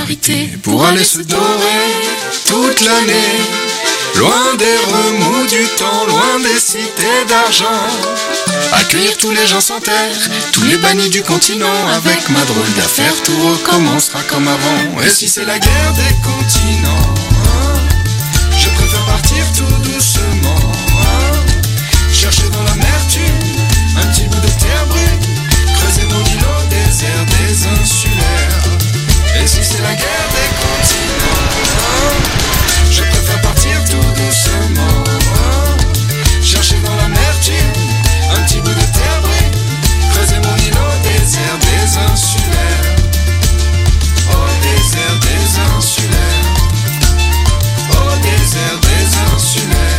charité pour aller se dorer toute l'année. Loin des remous du temps, loin des cités d'argent. Accueillir tous les gens sans terre, tous les bannis du continent. Avec ma drôle d'affaire, tout recommencera comme avant. Et si c'est la guerre des continents, je préfère partir tout doucement, chercher dans l'amertume un petit bout de terre brune, creuser mon îlot au désert des insulaires. Et si c'est la guerre des continents, je préfère partir tout doucement, chercher dans l'amertume un petit bout de terre brune, creuser mon îlot au désert des insulaires. Au désert des insulaires. Au désert des insulaires.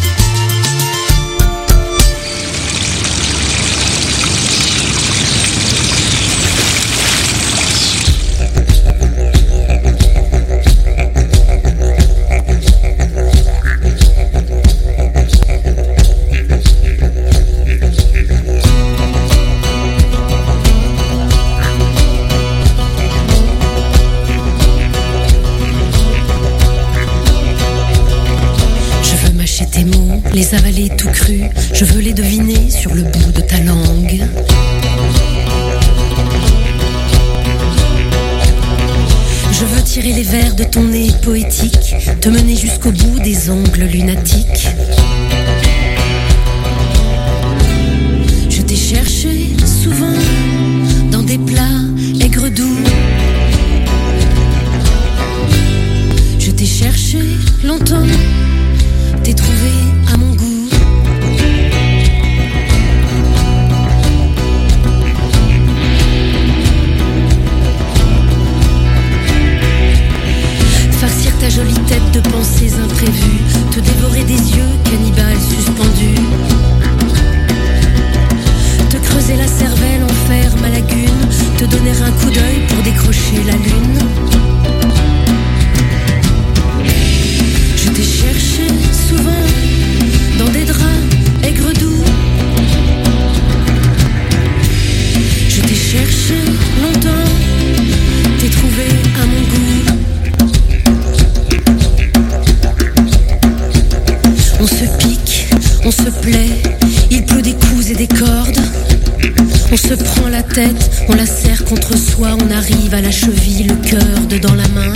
Les avaler tout crus, je veux les deviner sur le bout de ta langue. Je veux tirer les vers de ton nez poétique, te mener jusqu'au bout des ongles lunatiques. Je t'ai cherché souvent dans des plats aigres doux. Je t'ai cherché longtemps, t'ai trouvé à mon goût. Farcir ta jolie tête de pensées imprévues, te dévorer des yeux cannibales suspendus, te creuser la cervelle, en faire ma lagune, te donner un coup d'œil pour décrocher la lune. Je t'ai cherché souvent dans des draps aigres doux. Je t'ai cherché longtemps, t'ai trouvé à mon goût. On se pique, on se plaît, il pleut des coups et des cordes. On se prend la tête, on la serre contre soi, on arrive à la cheville, le cœur dedans la main.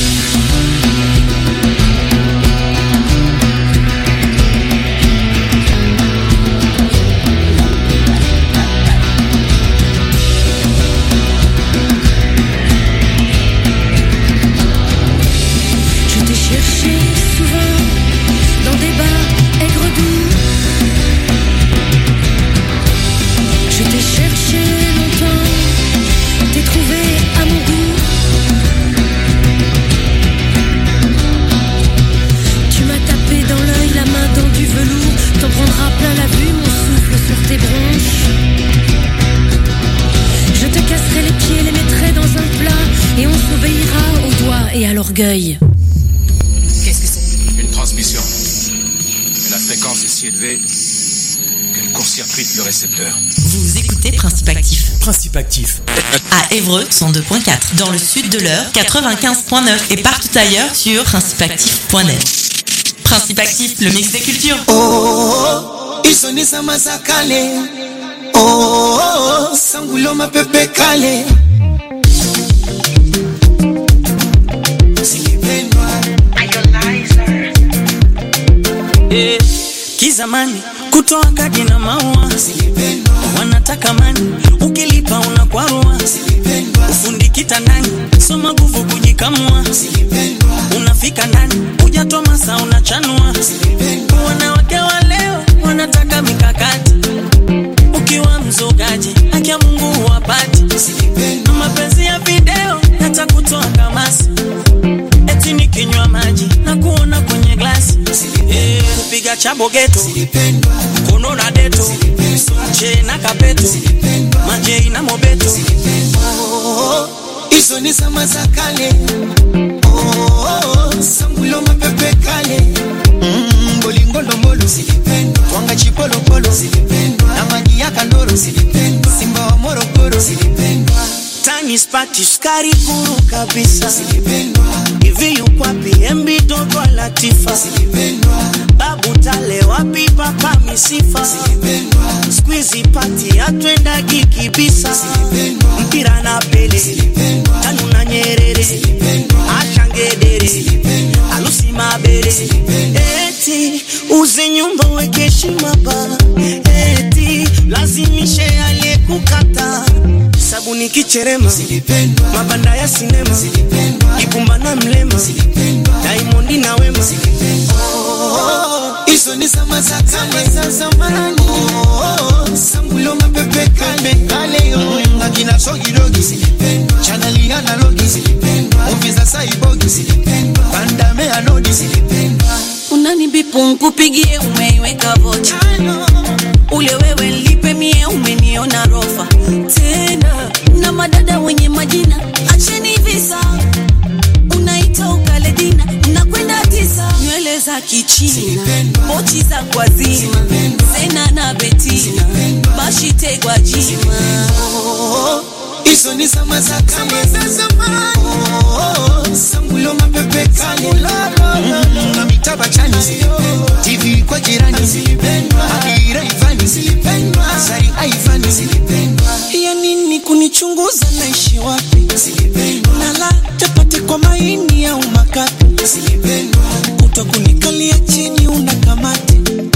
Qu'est-ce que c'est? Une transmission. Mais la fréquence est si élevée qu'elle court-circuite le récepteur. Vous écoutez Principe Actif. Principe Actif. À Évreux, 102.4. Dans le sud de l'Eure, 95.9. Et partout ailleurs sur principeactif.net. Principe Actif, le mix des cultures. Oh, isonisa masakale. Oh, sangulo mapepe kale. Kizamani kutoa kadi na maua wanataka mani, ukilipa unakwarua. Ufundi kitandani, soma nguvu kujikamua. Unafika ndani, hujatoa masaa unachanua. Wanawake wa leo wanataka mikakati, ukiwa mzogaji haki ya Mungu huwapati. Mapenzi ya video yatakutoa kamasi, eti nikinywa maji na kuona kwenye glasi. Kupiga chabo geto, kono na deto, che na kapeto, maje na mobeto. Iso ni sama za kale. Sangulo mapepe kale. Bolingo ndombolo, twanga chipolo polo, na maji ya kandoro, Simba wa Morogoro. Tani mispati skari guru kabisa. Silipendwa. Hivi yuko wapi MB Dogo Latifa? Silipendwa. Babu Tale wapi papa misifa? Silipendwa. Squeezy party atwenda gikibisa. Silipendwa. Mpira na Pele. Silipendwa. Tanu na Nyerere. Silipendwa. Ashangedere. Silipendwa. Alusi Mabere. Silipendwa. Eti uze nyumba weke heshima ba. Eti lazimishe aliyekukata. Sabuni kicherema. Silipendwa. Mabanda ya sinema. Silipendwa. Ikumba na Mlema. Silipendwa. Diamond na Wema. Silipendwa. Iso ni sama za kale za zamani. Sambulo mapepe kale yo. Akina sogi dogi. Silipendwa. Chanali analogi. Silipendwa. Ofisa saibogi. Silipendwa. Pandame anodi. Silipendwa. Unanibipu nkupigie umeiweka vocha. Ule wewe lipe mie umeniona rofa. Tena na madada wenye majina acheni visa. Unaita ukale dina unakwenda tisa. Nywele za kichina pochi za kwa zima. Sena na Betina bashite kwa jima. Iso ni sama za kale za zamani. Sambulo mapepe kale. Na mitaba chani. TV kwa jirani. Adira Ivani. Sari Aivani. Ya nini kunichunguza naishi wapi? Nala chapati kwa maini au makapi. Kuto kunikalia chini unakamati.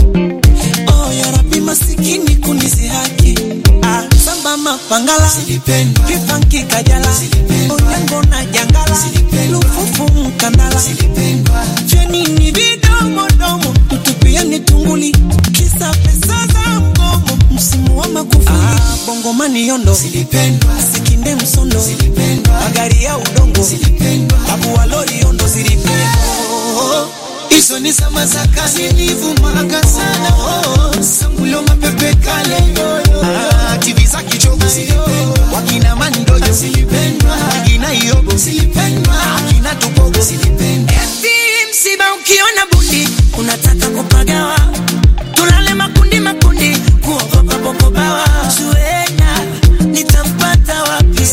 Oh ya Rabbi masikini kunizihaki. Samba mapangala. Kifanki kajala. Onyango na jangala. Lufufu mkandala. Ya nini vidomo domo. Tutupiani tunguli. Kisa pesa za mgomo. Msimu wa Magufuli. Bongo mani yondo. Sikinde msondo. Magari ya udongo. Babu wa lori yondo zilipendwa. Iso ni sama za kale. Nilivumanga sana. Sambulo mapepe kale. TV za kichogo. Wakina mandojo. Wakina iyobo. Wakina tupogo. Eti msiba ukiona bundi unataka kupagawa. Tulale makundi makundi kuogopa popo bawa. Zuena nitampata wapi?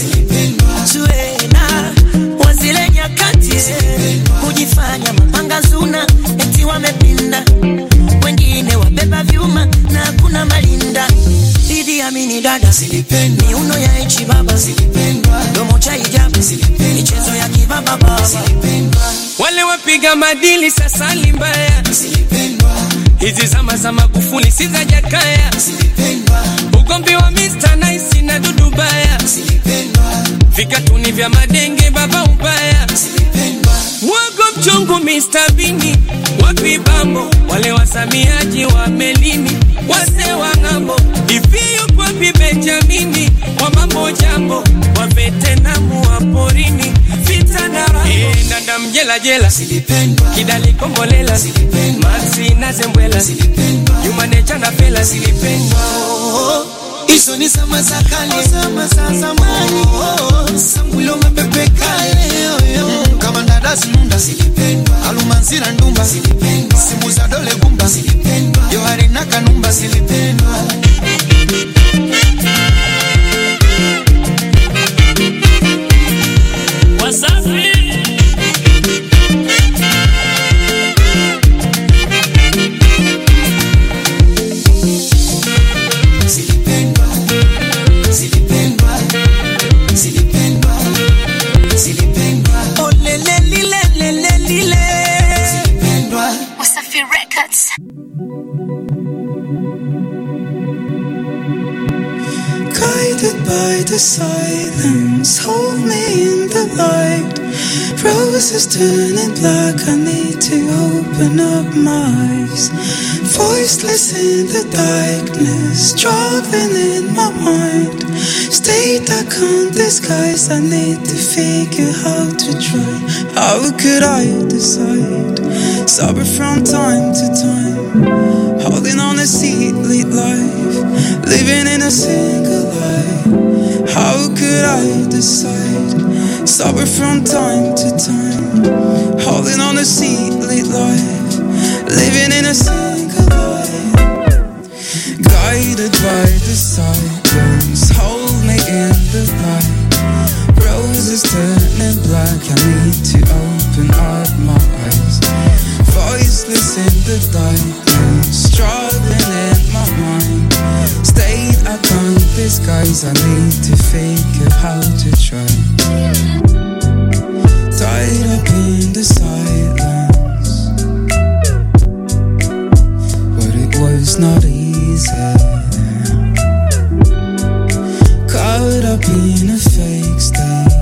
Zuena wazile nyakati kujifanya mapanga zuna. Eti wamepinda wengine wabeba vyuma na kuna malinda. Idi amini dada miuno ya echi baba. Domo cha hijabu michezo ya kibaba baba. Wale wapiga madili sasa limbaya. Hizi zama za Magufuli si za Jakaya. Ugombi wa Mr. Nice na Dudu Baya. Vikatuni vya madenge baba ubaya. Mwago mchungu Mr. Bini. Wapi bambo wale wasamiaji wa melini. Wase wa ngambo Ifiyo kwa Benjamini. Wa mambo jambo wa Vetenamu wa porini. Vita na raho nanda mjela jela. Kidali kombolela. Maxi na Zembwela. Yumanecha na Fela. Silipendwa. Iso ni sama za kale. Sama za zamani. Sambulo mapepe kale. Kama ndada sinunda. Alumanzira ndumba. Simu za dole gumba. Yohari na kanumba. Silipendwa. Wasafi Wasafi Records. Guided by the silence, hold me in the light. Roses turning black, I need to open up my eyes. Voiceless in the darkness, struggling in my mind. State I can't disguise, I need to figure how to try. How could I decide? Sober from time to time, holding on a seat-lit life, living in a single lie. How could I decide? Sober from time to time, holding on a seat-lit life, living in a single lie. Guided by the silence, hold me in the light. Roses turning black, I need to open up my eyes. Voiceless in the darkness, struggling in my mind. State I can't disguise, I need to figure how to try. Tied up in the silence, but it was not easy. Caught up in a fake state.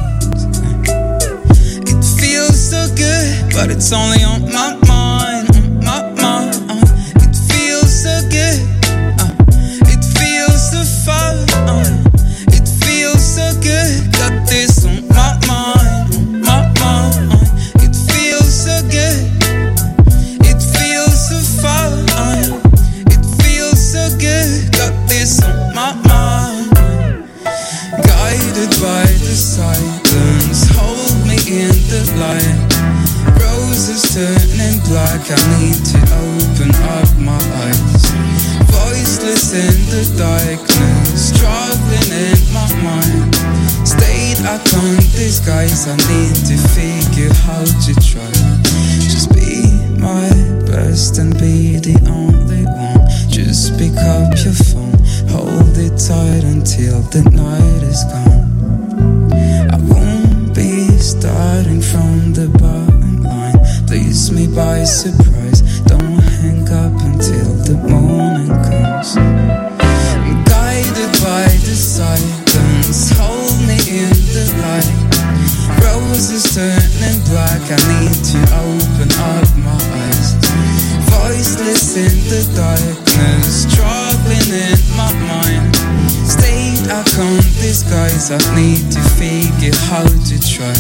It feels so good, but it's only on my mind, on my mind. It feels so good, it feels so far. It feels so good, got this on my mind, on my mind. It feels so good, it feels so far. It feels so good, got this on my mind. Guided by the silence, hold me in the light. Roses turning black, I need to open up my eyes. Voiceless in the darkness, struggling in my mind. State I can't disguise, I need to figure how to try. Just be my best and be the only one. Just pick up your phone, hold it tight until the night is gone. I won't be starting from the bottom line. Please me by surprise, don't hang up until the morning comes. I'm guided by the silence, hold me in the light. Roses turning black, I need to open up my eyes. Voiceless in the darkness, struggling in my mind. State I can't disguise, I need to figure how to try.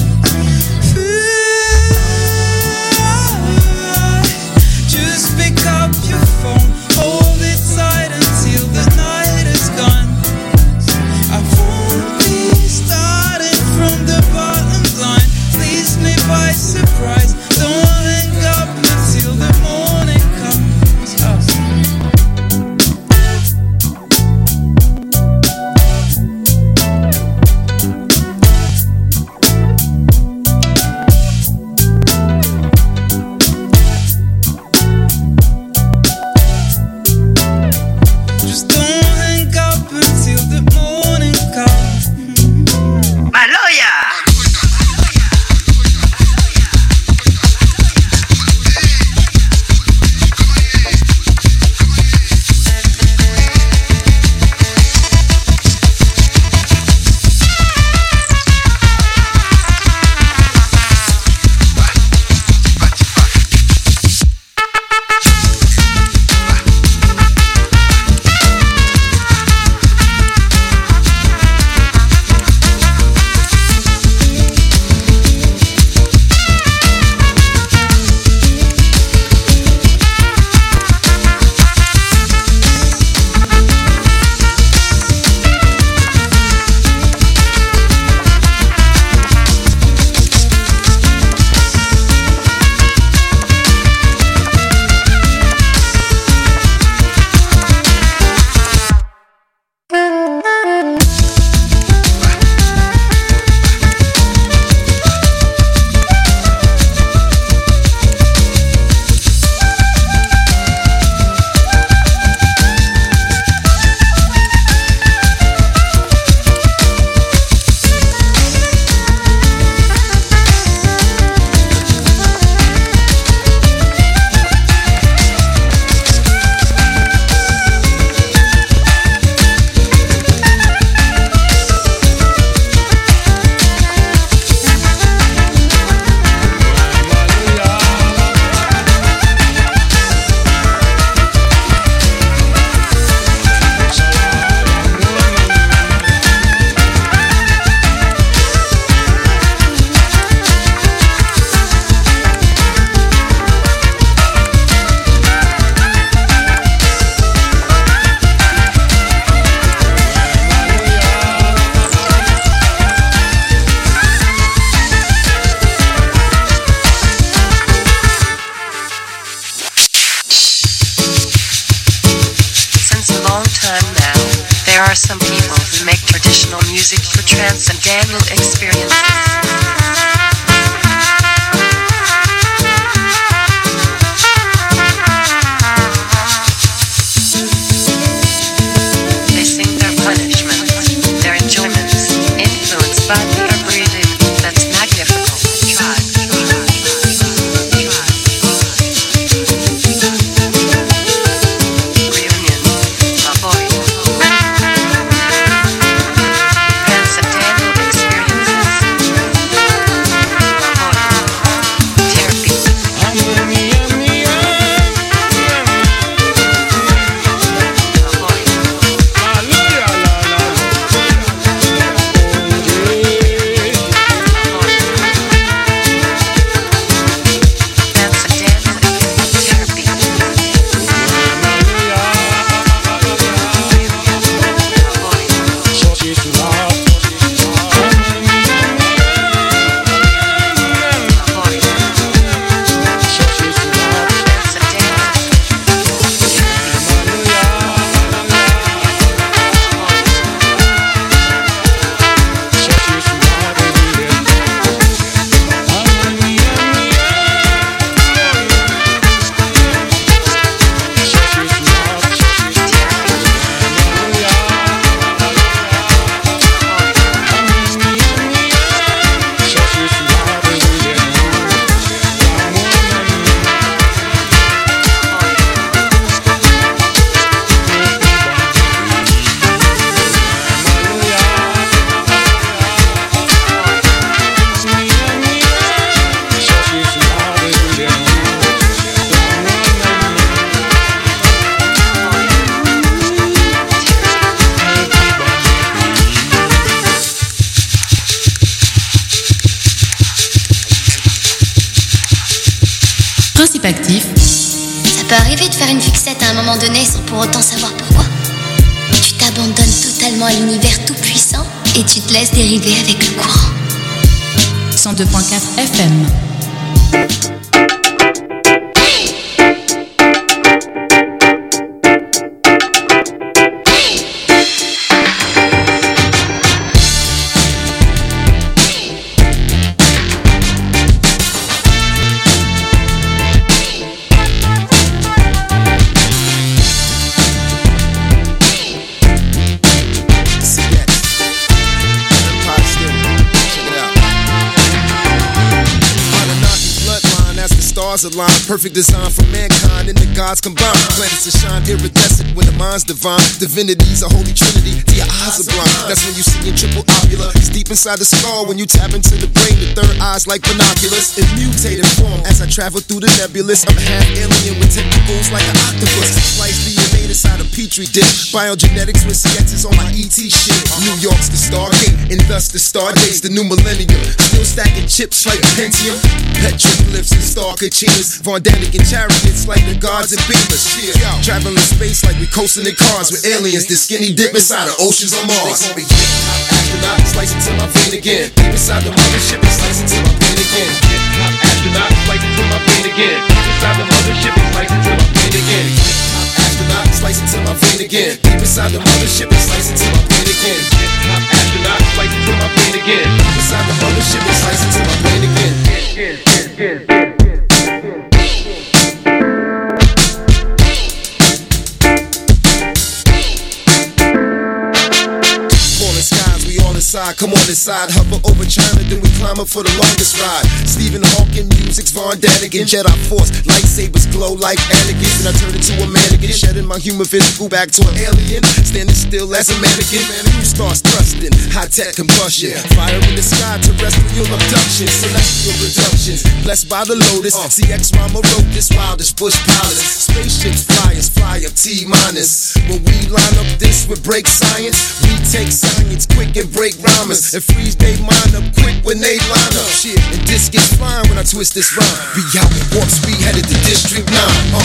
Just pick up your phone, hold it tight until the night is gone. I won't be starting from the bottom line. Please me by surprise, don't hang up until the morning comes. There are some people who make traditional music music for transcendental experiences. They sing their punishments, their enjoyments, influenced by the upbreeding that's magnificent. Actif. Ça peut arriver de faire une fixette à un moment donné sans pour autant savoir pourquoi. Tu t'abandonnes totalement à l'univers tout puissant et tu te laisses dériver avec le courant. 102.4 FM. Align, perfect design for mankind and the gods combined. Planets to shine iridescent when the mind's divine. Divinity's a holy trinity, to your eyes are blind. That's when you see your triple ovula. It's deep inside the skull when you tap into the brain. The third eye's like binoculars. In mutated form as I travel through the nebulous. I'm half alien with tentacles like an octopus. Sliced DNA inside a petri dish. Biogenetics with CX is on my ET shit. New York's the Stargate, and thus the Stargates, the new millennium. Still stacking chips like Pentium. Petroglyphs and star kachinas. Von Daniken chariots like the gods and beamers. Yeah. Traveling space like we coasting in cars with aliens. The skinny dip inside of oceans on Mars. They call me astronaut, slice into my vein again. Deep inside the mothership and slice into my vein again. Astronaut, slice into my vein again. Deep inside the mothership and slice into my vein again. Astronaut, slice into my vein again. Deep inside the mothership and slice into my vein again. Astronaut, slice into my vein again. Deep inside the mothership and slice into my vein again. Come on inside, hover over China, then we climb up for the longest ride. Stephen Hawking, music's Von Daniken, Jedi Force, lightsabers glow like Anakin. Then I turn into a mannequin, shedding my human physical back to an alien. Standing still as a mannequin, who starts thrusting, high-tech combustion. Fire in the sky, terrestrial abduction, celestial reductions. Blessed by the Lotus, CX Mama wrote this wildest bush palace. Spaceships, flyers, fly up T-minus. When we line up this with break science, we take science quick and break rhymers and freeze they mind up quick when they line up. Shit, and this gets flying when I twist this rhyme. Be out with warp speed headed to District 9.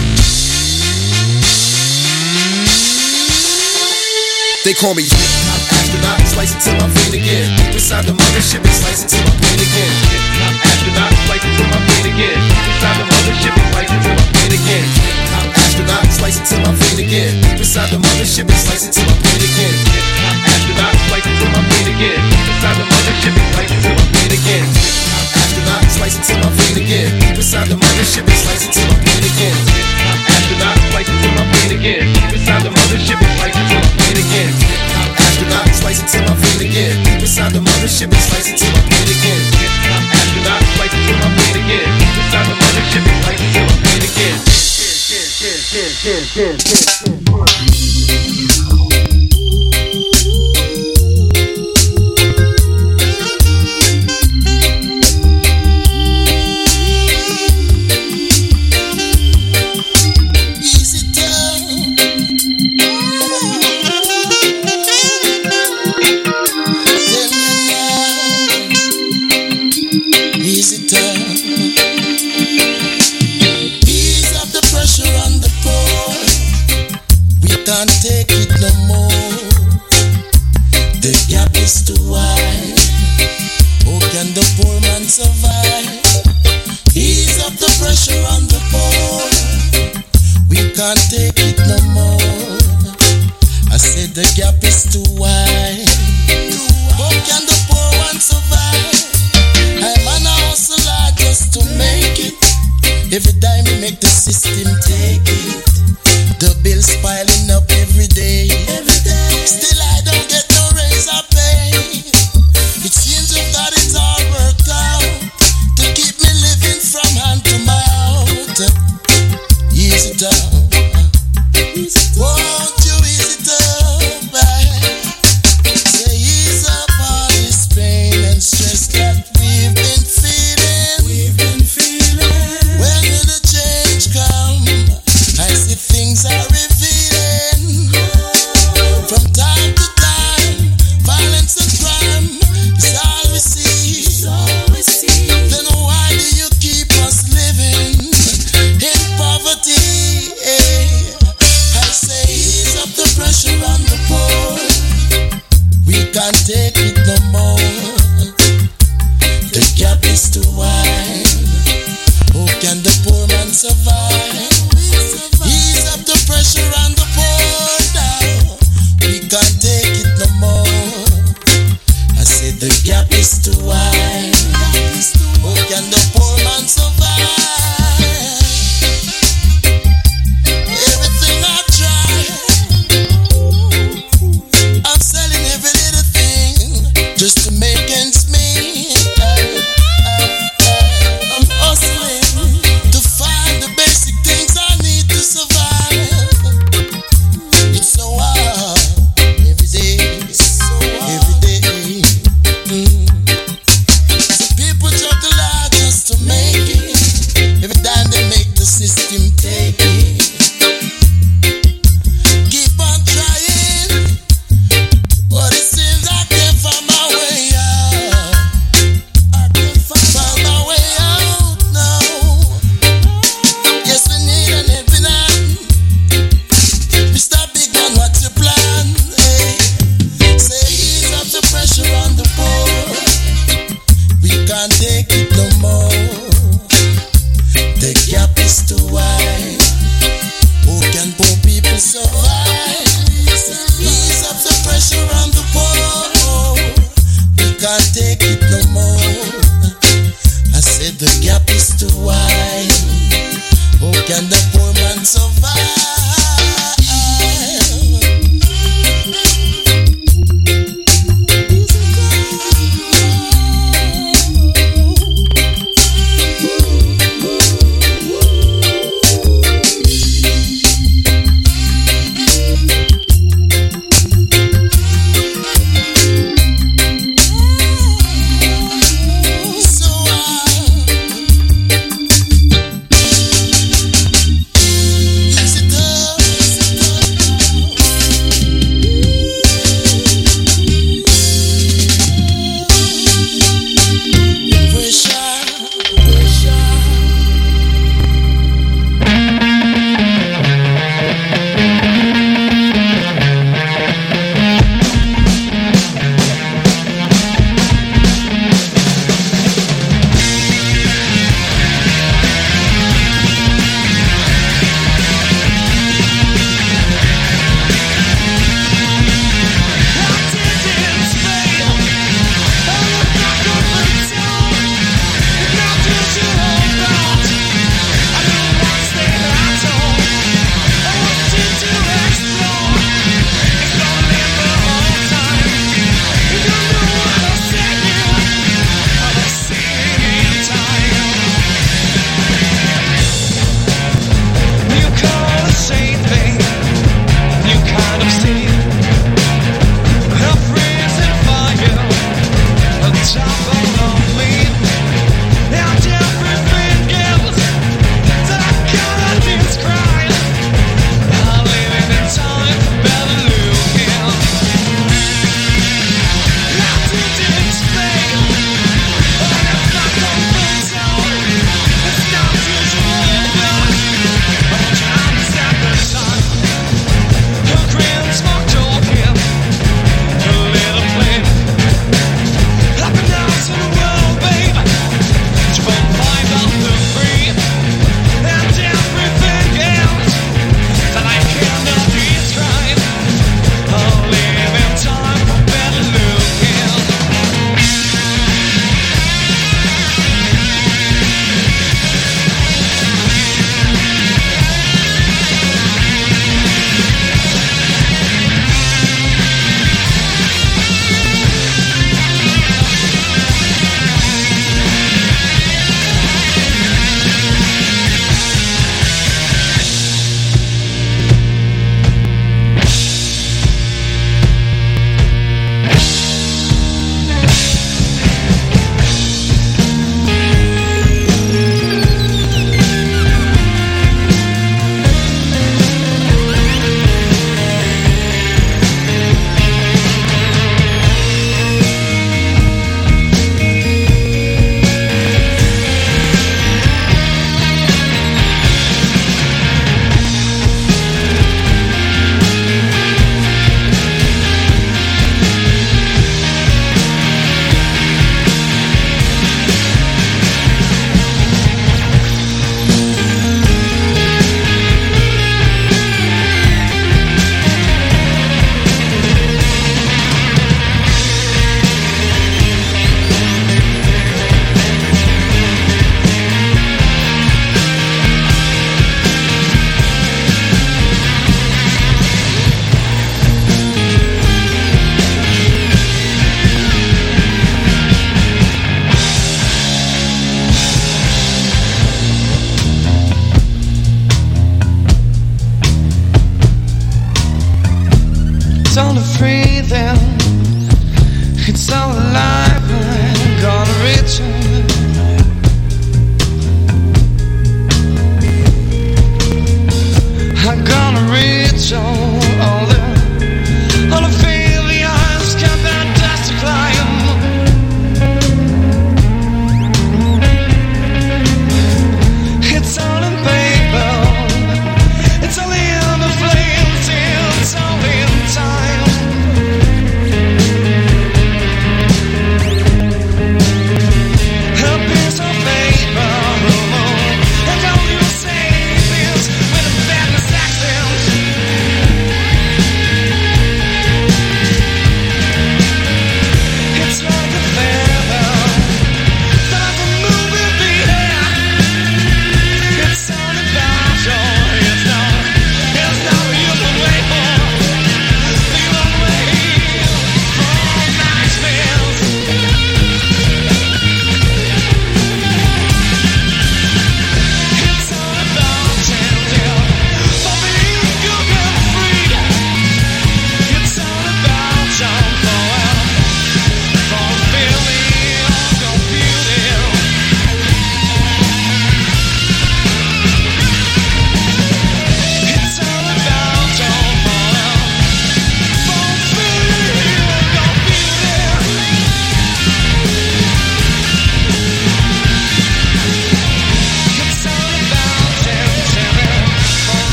They call me hip-hop astronaut, slice it to my vein again. Deep inside the mothership and slice it to my brain again. Hip-hop astronaut, slice it to my vein again. Deep inside the mothership and slice it to my brain again. Hip-hop astronaut, slice it to my vein again. Deep inside the mothership and slice it to my brain again. Hip-hop astronaut, slice it to my brain again. mothership and slice it till I bleed again. After I slice it till I bleed again. Inside the mothership and slice it till I bleed again. Can't take it no more. The gap is too wide. How can the poor man survive? Ease up the pressure on the poor. We can't take it no more. I said the gap is too wide. How can the poor man survive? I'm an hustler just to make it. Every time we make the system take it. The bills piling up every day. Still I don't get no raise or pay. It seems you've got it all worked out to keep me living from hand to mouth. Ease it up. Won't you ease it up? Say ease up all this pain and stress that we've been feeling. When will the change come? I see things are revealing. From time to time, violence and crime is all we see. Then why do you keep us living in poverty? I say ease up the pressure on the poor. We can't take it no more. The gap is too wide. How can the poor man survive? Ease up the pressure on the poor now. We can't take it no more. I said the gap is too wide. How can the poor man survive? Everything I try, I'm selling every little thing just to make ends meet. I'm hustling to find the basic things I need to survive. It's so hard every day, every day. So people juggle hard just to make it. Every time they make the system take it. Keep on trying, but it seems I can't find my way out. I can't find my way out now. Yes, we need an helping hand. Mr. Big Man, what's your plan? Hey. Say ease up the pressure on the poor. We can't take it no more. The gap is too wide. How can poor people survive? Ease up the pressure on the poor. We can't take it no more. I said the gap is too wide. How can the poor man survive?